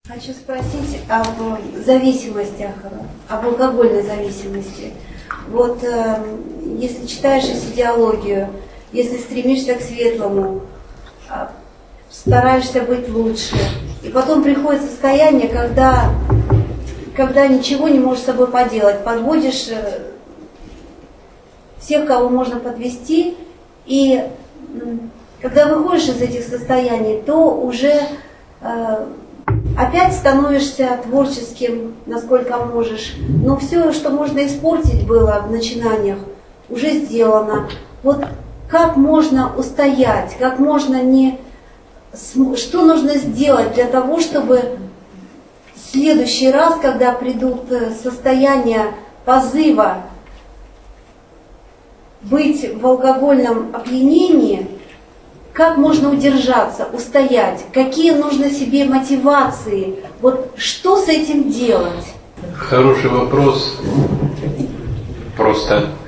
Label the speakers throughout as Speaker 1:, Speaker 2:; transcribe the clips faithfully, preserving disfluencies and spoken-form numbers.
Speaker 1: Хочу спросить об зависимостях, об алкогольной зависимости. Вот э, если читаешь идеологию, если стремишься к светлому, э, стараешься быть лучше, и потом приходит состояние, когда, когда ничего не можешь с собой поделать, подводишь э, всех, кого можно подвести, и э, когда выходишь из этих состояний, то уже э, опять становишься творческим, насколько можешь. Но все, что можно испортить было в начинаниях, уже сделано. Вот как можно устоять, как можно не... Что нужно сделать для того, чтобы в следующий раз, когда придут состояния позыва быть в алкогольном опьянении, как можно удержаться, устоять? Какие нужно себе мотивации? Вот что с этим делать?
Speaker 2: Хороший вопрос. Просто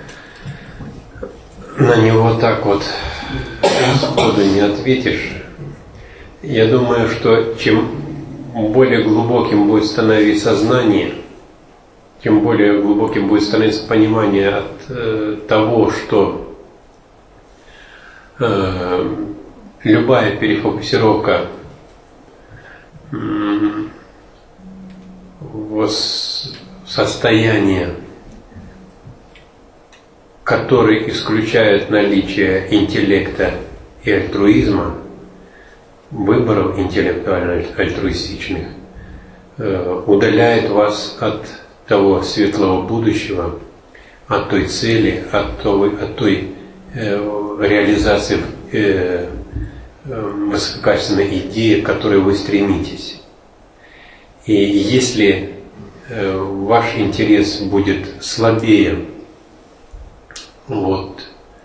Speaker 2: на него так вот сходу не ответишь. Я думаю, что чем более глубоким будет становиться знание, тем более глубоким будет становиться понимание от э, того, что э, любая перефокусировка в состояние, которое исключает наличие интеллекта и альтруизма, выборов интеллектуально-альтруистичных, удаляет вас от того светлого будущего, от той цели, от той, от той реализации высококачественной идеи, к которой вы стремитесь. И если ваш интерес будет слабее вот,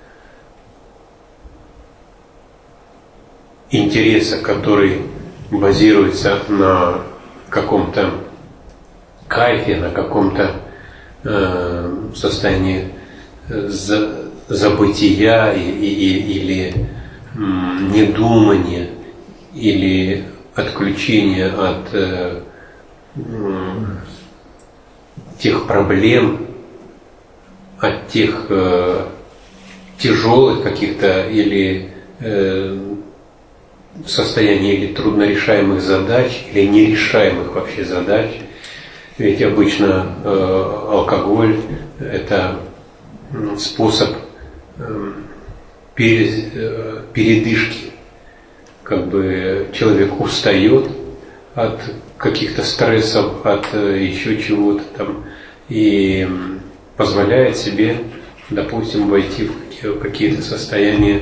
Speaker 2: интереса, который базируется на каком-то кайфе, на каком-то э, состоянии за, забытия и, и, или м, недумания, или отключения от э, м, тех проблем, от тех э, тяжелых каких-то или э, состояний или труднорешаемых задач, или нерешаемых вообще задач. Ведь обычно э, алкоголь – это способ э, перез, э, передышки. Как бы человек устает от каких-то стрессов, от э, еще чего-то там, и позволяет себе, допустим, войти в какие-то состояния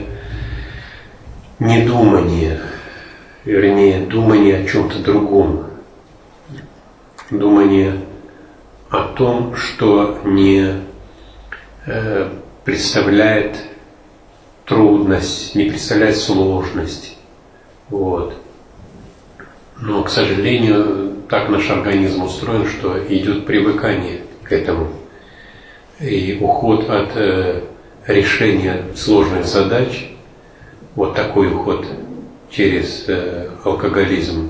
Speaker 2: недумания, вернее, думания о чем-то другом. Думание о том, что не э, представляет трудность, не представляет сложность. Вот. Но, к сожалению, так наш организм устроен, что идет привыкание к этому. И уход от э, решения сложных задач, вот такой уход через э, алкоголизм,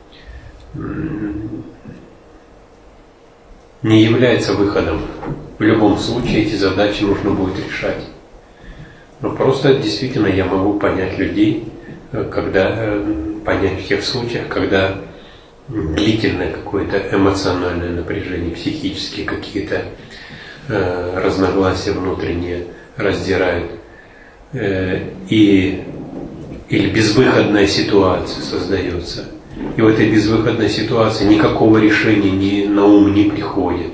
Speaker 2: не является выходом. В любом случае эти задачи нужно будет решать. Но просто действительно я могу понять людей, когда понять в тех случаях, когда длительное какое-то эмоциональное напряжение, психические какие-то э, разногласия внутренние раздирают, э, и, или безвыходная ситуация создается. И в этой безвыходной ситуации никакого решения ни на ум не приходит.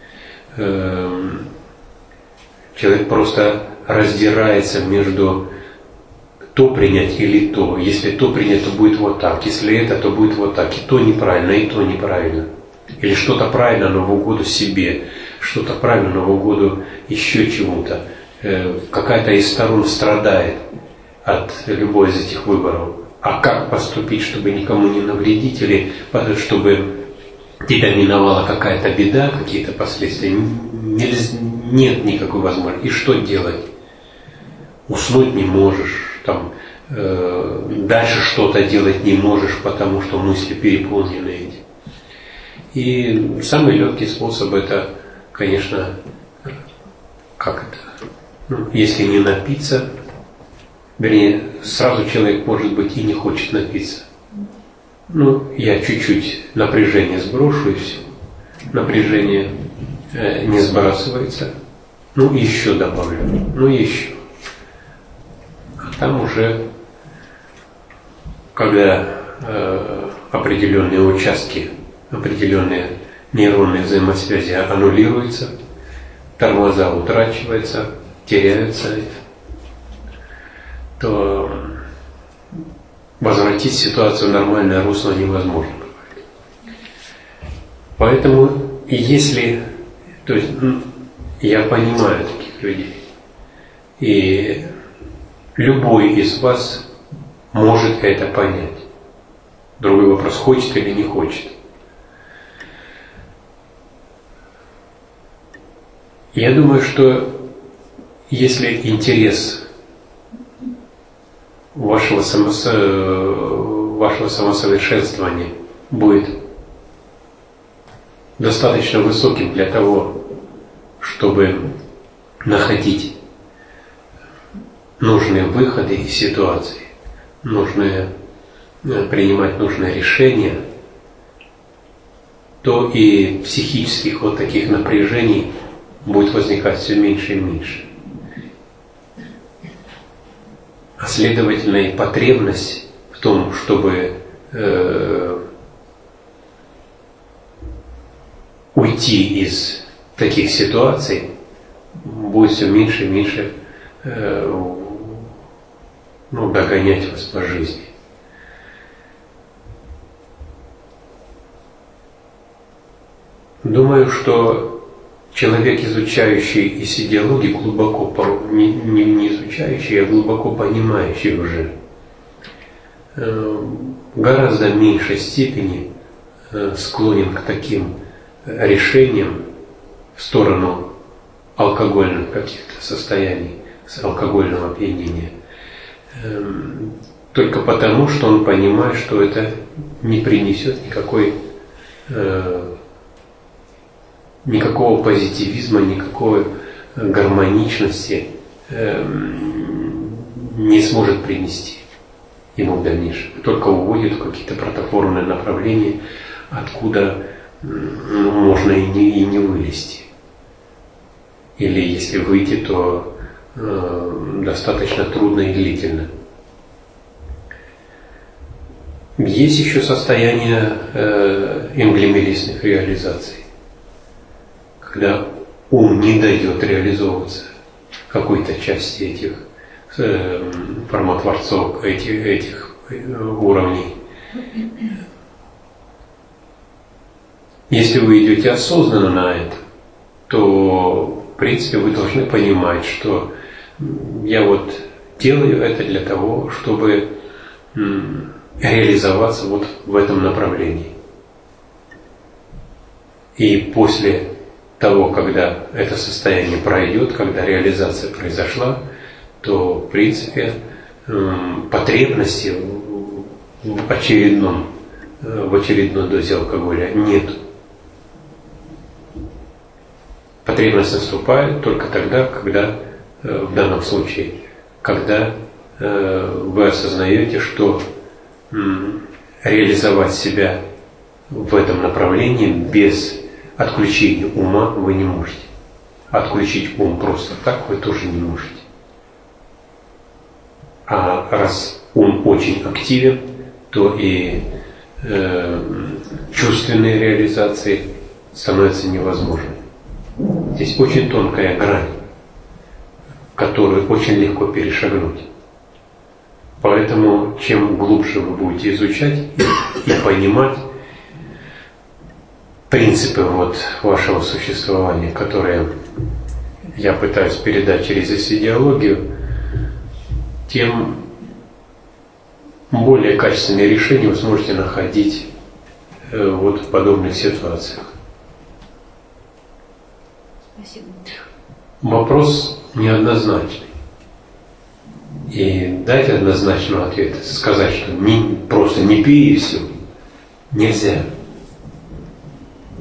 Speaker 2: Человек просто раздирается между то принять или то. Если то принять, то будет вот так. Если это, то будет вот так. И то неправильно, и то неправильно. Или что-то правильно, но в угоду себе. Что-то правильно, но в угоду еще чему-то. Какая-то из сторон страдает от любой из этих выборов. А как поступить, чтобы никому не навредить, или чтобы тебя миновала какая-то беда, какие-то последствия? Нет никакой возможности. И что делать? Уснуть не можешь, там, э, дальше что-то делать не можешь, потому что мысли переполнены этим. И самый легкий способ это, конечно, как это, ну, если не напиться, вернее, сразу человек, может быть, и не хочет напиться. Ну, я чуть-чуть напряжение сброшу, и все. Напряжение э, не сбрасывается. Ну, еще добавлю. Ну, еще. А там уже, когда э, определенные участки, определенные нейронные взаимосвязи аннулируются, тормоза утрачиваются, теряются, то возвратить ситуацию в нормальное русло невозможно. Поэтому, если, то есть, я понимаю таких людей, и любой из вас может это понять. Другой вопрос, хочет или не хочет. Я думаю, что если интерес вашего, самос... вашего самосовершенствования будет достаточно высоким для того, чтобы находить нужные выходы из ситуации, нужные, принимать нужные решения, то и психических вот таких напряжений будет возникать все меньше и меньше. А следовательно, и потребность в том, чтобы э, уйти из таких ситуаций, будет все меньше и меньше э, ну, догонять вас по жизни. Думаю, что человек, изучающий из идеологии, глубоко, не, не, не изучающий, а глубоко понимающий уже, в гораздо меньшей степени склонен к таким решениям в сторону алкогольных каких-то состояний, алкогольного опьянения, только потому, что он понимает, что это не принесет никакой никакого позитивизма, никакой гармоничности э, не сможет принести ему в дальнейшем. Только уводит в какие-то протоформные направления, откуда ну, можно и не, и не вылезти. Или если выйти, то э, достаточно трудно и длительно. Есть еще состояние э, эмблемелистных реализаций, когда ум не дает реализовываться какой-то части этих э, формотворцов, этих, этих уровней. Если вы идете осознанно на это, то, в принципе, вы должны понимать, что я вот делаю это для того, чтобы м, реализоваться вот в этом направлении. И после того, когда это состояние пройдет, когда реализация произошла, то, в принципе, потребности в очередном, в очередной дозе алкоголя нет. Потребность наступает только тогда, когда, в данном случае, когда вы осознаете, что реализовать себя в этом направлении без отключения ума вы не можете. Отключить ум просто так вы тоже не можете. А раз ум очень активен, то и э, чувственные реализации становятся невозможными. Здесь очень тонкая грань, которую очень легко перешагнуть. Поэтому чем глубже вы будете изучать и, и понимать принципы вот вашего существования, которые я пытаюсь передать через идеологию, тем более качественные решения вы сможете находить э, вот в подобных ситуациях.
Speaker 1: Спасибо.
Speaker 2: Вопрос неоднозначный. И дать однозначного ответа, сказать, что не, просто не пей и все, нельзя.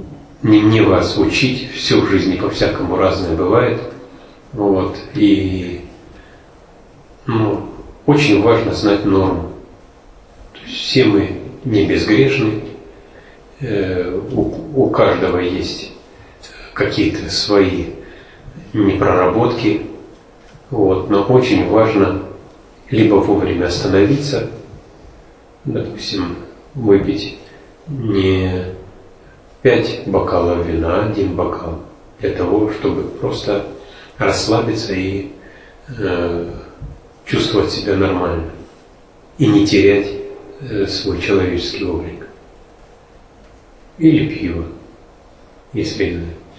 Speaker 2: не мне вас учить, все в жизни по-всякому разное бывает. Вот, и ну, очень важно знать норму. То есть все мы не безгрешны, э, у, у каждого есть какие-то свои непроработки, вот, но очень важно либо вовремя остановиться, допустим, выпить не пять бокалов вина, один бокал, для того, чтобы просто расслабиться и э, чувствовать себя нормально и не терять э, свой человеческий облик. Или пиво, если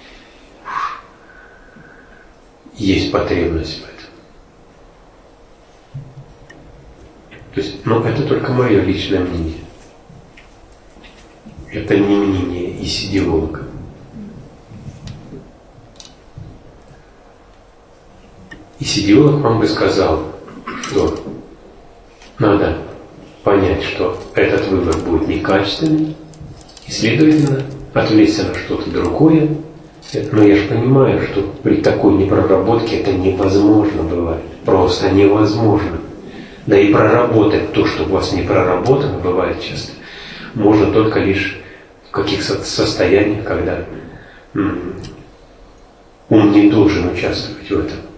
Speaker 2: есть потребность в этом. То есть, ну, это только мое личное мнение. Это не мнение исидиолога. Исидиолог вам бы сказал, что надо понять, что этот выбор будет некачественный, и, следовательно, отвлечься на что-то другое. Но я же понимаю, что при такой непроработке это невозможно бывает. Просто невозможно. Да и проработать то, что у вас не проработано, бывает часто, можно только лишь в каких-то состояниях, когда м- ум не должен участвовать в этом.